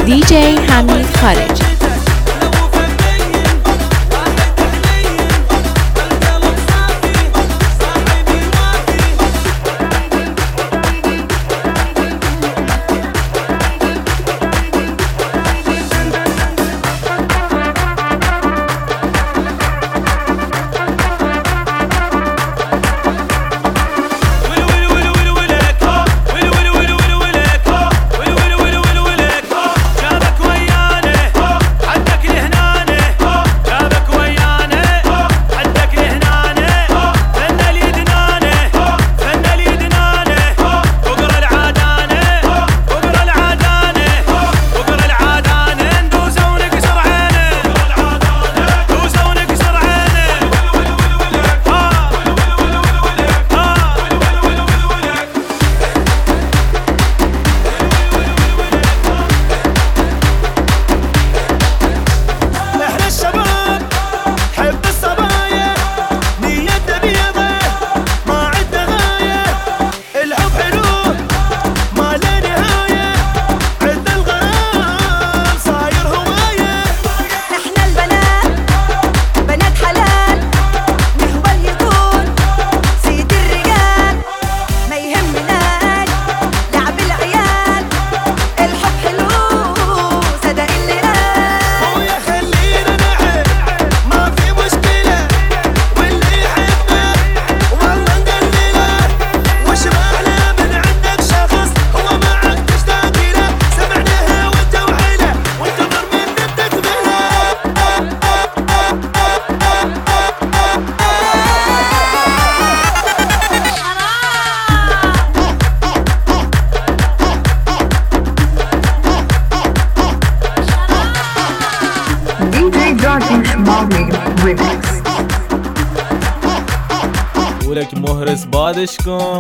DJ حمید خارجی. ولك مهرس بادش کن.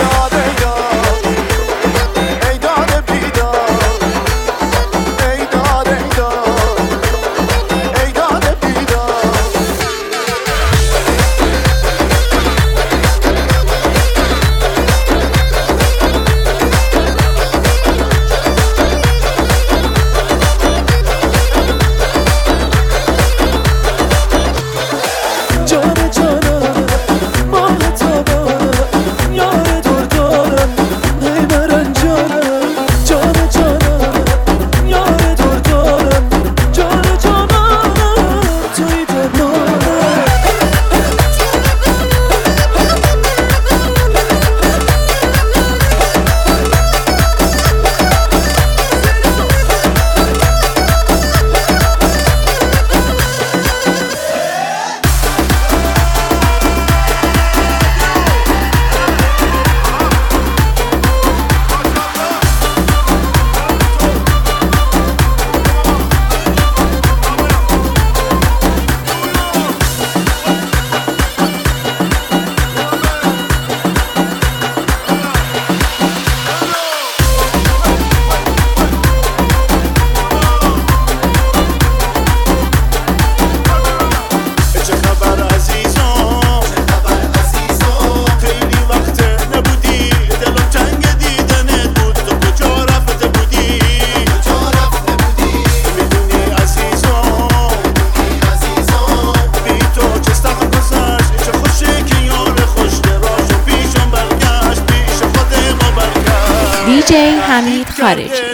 DJ حمید خارجی.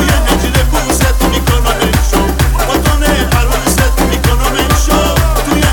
توی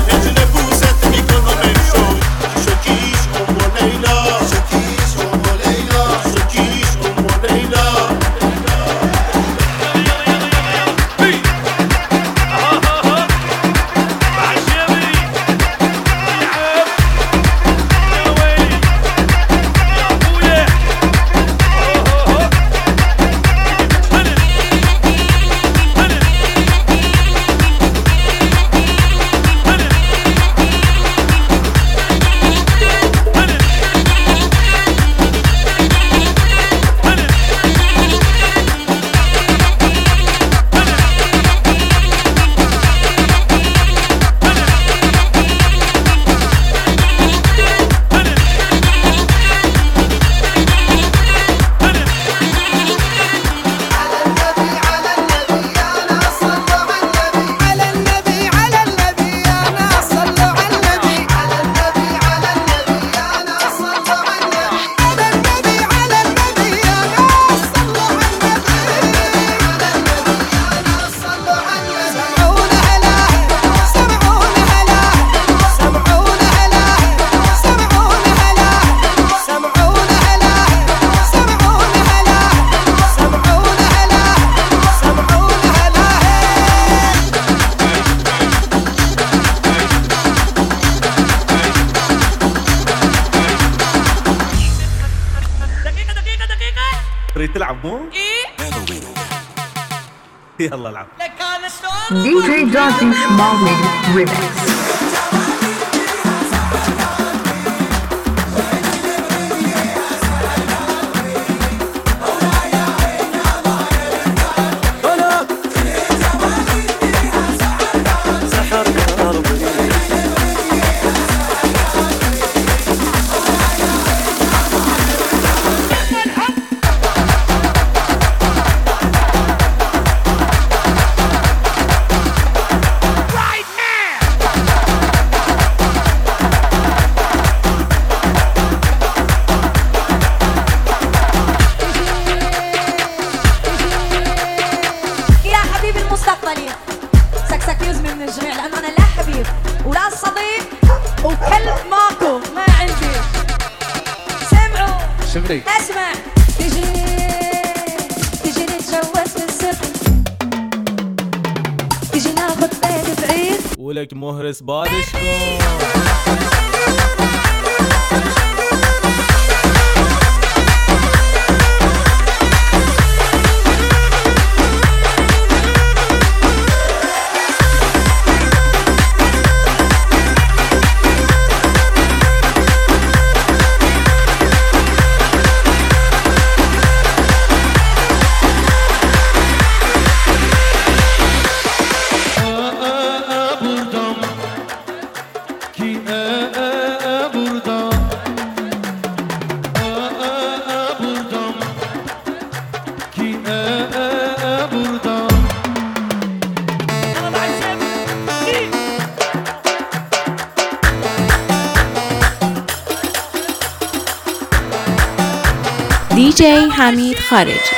يلا العب. DJ Darkish Marvin Remix. اسمع تجي نتجوز بالسر، تجي ناخد بيت بعيد ولك مهرس بادشكم. DJ حمید خارجی.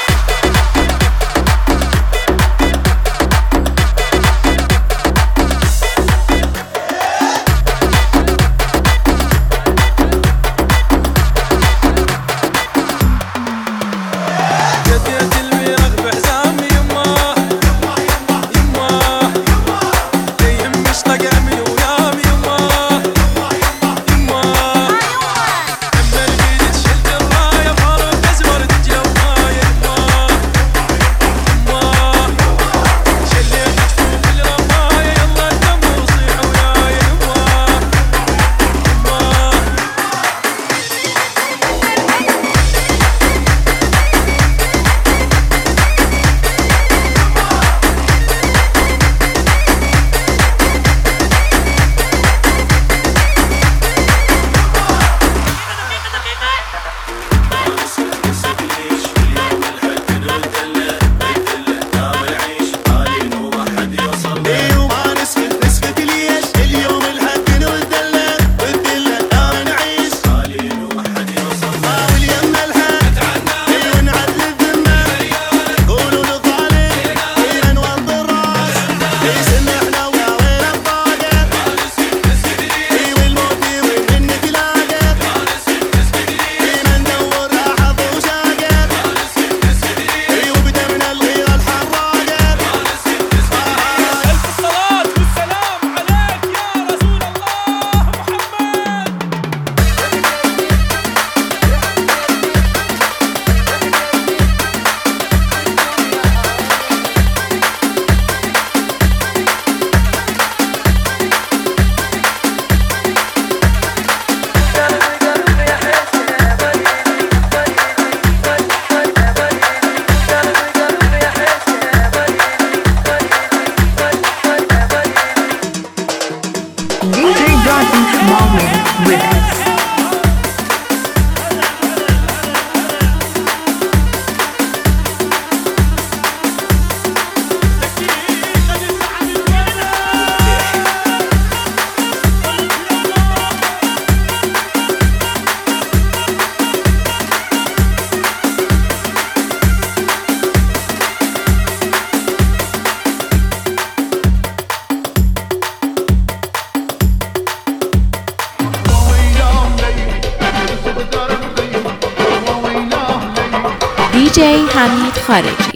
DJ حمید خارجی.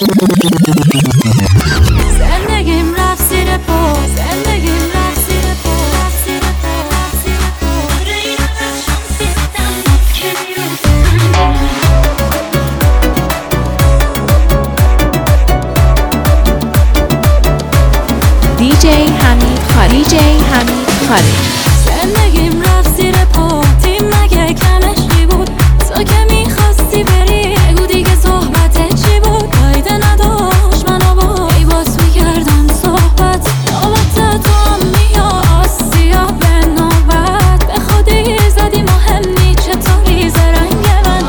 زندگیم رفت زیر پا زندگیم رفت زیر پا DJ حمید خارجی زندگیم رفت زیر پا تیم مگه کمشی بود تو که میخواستی بری بگو دیگه صحبت چی بود فایده نداشت منو با ای باز میکردم صحبت نوبت تو هم میاد سیاه به نوبت به خودی زدی مهم نی چطوری زرنگ من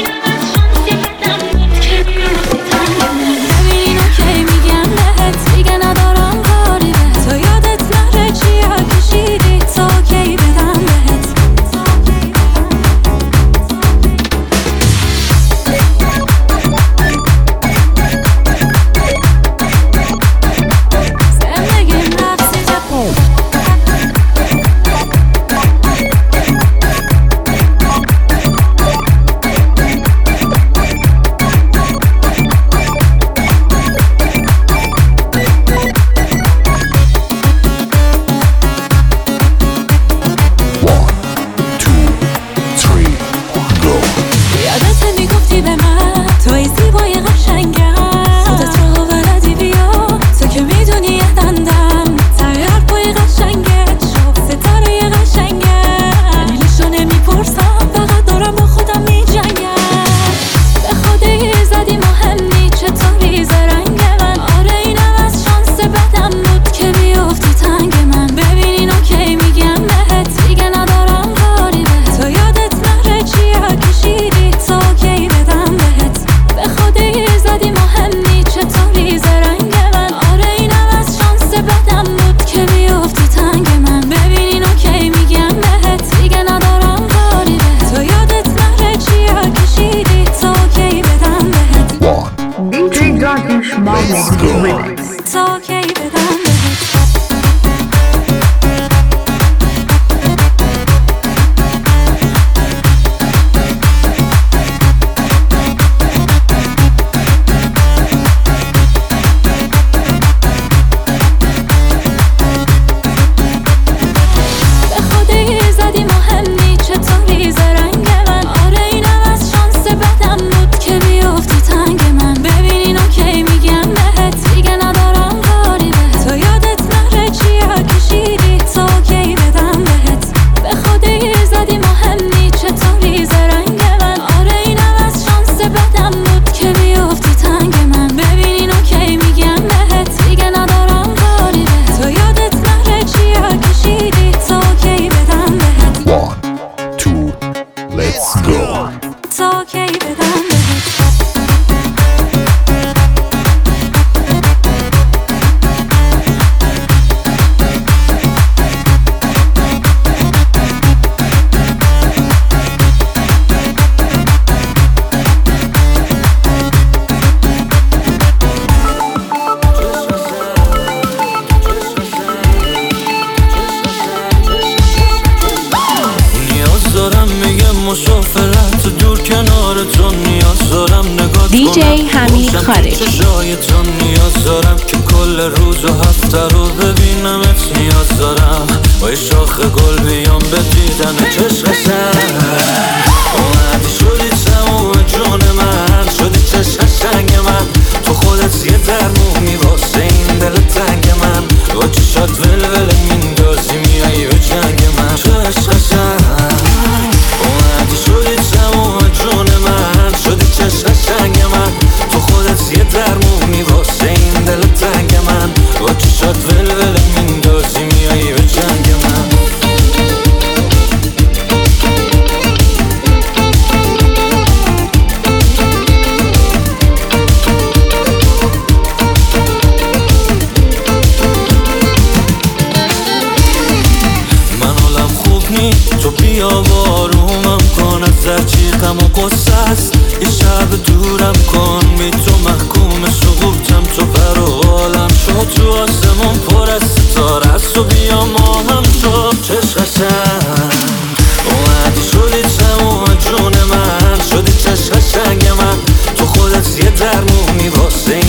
ببین اینو کی میگم بهت دیگه ندارم کاری به تو یادت نره چیا کشیدی تا کی بدم بهت زندگیم رفت زیر پا یادت میگفتی به من توی زیبای قشنگم خودت رو بلدی بیا تو که میدونی یادندم تای حرفای قشنگت شب ستاره قشنگم دلیلشو نمیپرسم فقط دارم با خودم میجنگم به خودی زدی مهم نی چطوری زرنگ من آره اینم از شانس بدم بود که بیافتی تنگ من ببین اینو کی میگم بهت دیگه ندارم کاری به تو یادت نره چیا کشیدی تا کی بدم بهت به خودی زدی مهم نی چطوری زرنگ من آره اینم از شانس بدم بود که بیافتی تنگ من ببین اینو کی میگم بهت دیگه ندارم کاری به تو یادت نره چیا کشیدی تا کی بدم بهت DJ Darkish Mohammed Remix. تا کی بدم بهت به خودی زدی مهم نی چطوری زرنگ من آره اینم از شانس بدم بود که بیافتی تنگ من ببین اینو کی میگم بهت دیگه ندارم کاری به تو یادت نره چیا کشیدی تا کی بدم بهت به خودی زدی مهم نی چطوری زرنگ من آره اینم از شانس بدم بود که بیافتی تنگ من ببین اینو کی میگم بهت دیگه ندارم کاری به تو یادت نره چیا کشیدی تا کی بدم بهت 1 2 let's go تا کی بدم بهت نیاز دارم میگه مسافرت دور کنار تو نیاز دارم نگاه DJ حمید خارجی. چشایتون نیاز دارم که کل روز و هفته رو ببینمت نیاز دارم با یه شاخ گل بیام به دیدن چشم سر اومدی شدی تموم جون من شدی چشم قشنگ من تو خودت یه درمونی واسه این دل تنگ من با چشات ولول میندازی میایی به جنگ من چشم قشنگ اومدی شدی تموم جون من شدی چشم قشنگ من تو خودت یه درمونی واسه این دل تنگ من با چشات ولول میندازی میایی به جنگ من تو بیا بارومم کن از زرچیقم و قصه است یه شب دورم کن بی تو محکوم سقوطم تو پر و عالم شد تو آسمون پر از ستاره است و بیا ما هم شد چشم قشنگ اومدی شدی تموم جون من شدی چشم قشنگ من تو خودت یه درمونی واسه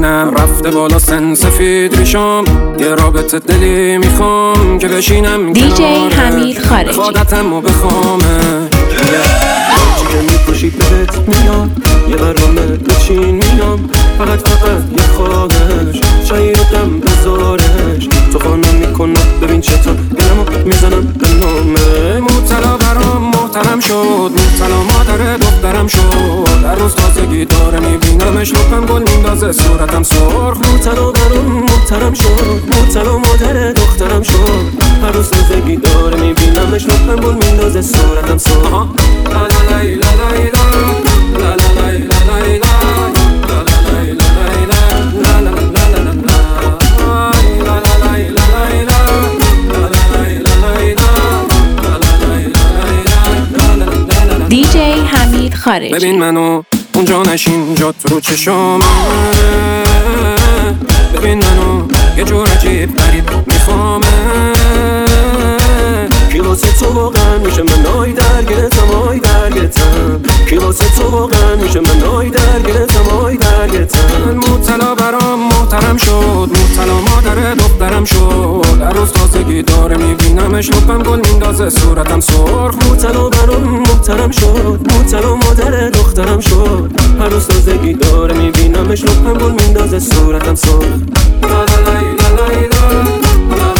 منم رفته بالا سن سفید ریشم، یه رابطه دلی میخوام که بشینم DJ حمید خارجی. بخوادتم و بخوامه چی که میپوشی بهت میاد، یه برنامه بچین میام، فقط یه خواهش شایدم بذارش تو خانم میکنم ببین چطور دلمو میزنم به نامه. مبتلا برام محترم شد، مبتلا مادر دخترم شد، در روز تازگی داره میبینمش لپم گل میندازه صورتم سرخ. مبتلا برام محترم شد، مبتلا مادر دخترم شد، هر روز تازگی داره میبینمش لپم گل میندازه صورتم سرخ. لا لا لا لا لا لا لا DJ حمید خارجی. ببین منو اونجا نشین جات رو چشام، ببین منو یه جور عجیب غریب میخوامه، کی واسه تو واقعا میشه من آی درگرتم آی درگرتم، کی واسه تو واقعا میشه من آی درگرتم آی درگرتم. مبتلا برام محترم شد، مبتلا مادر دخترم شد، در روز تازگی داره میبینمش لپم گل میندازه صورتم سرخ. مبتلا برام محترم شد، مبتلا مادر دخترم شد، هر روز تازگی داره میبینمش لپم گل میندازه صورتم سرخ. لا لا لا لا لا لا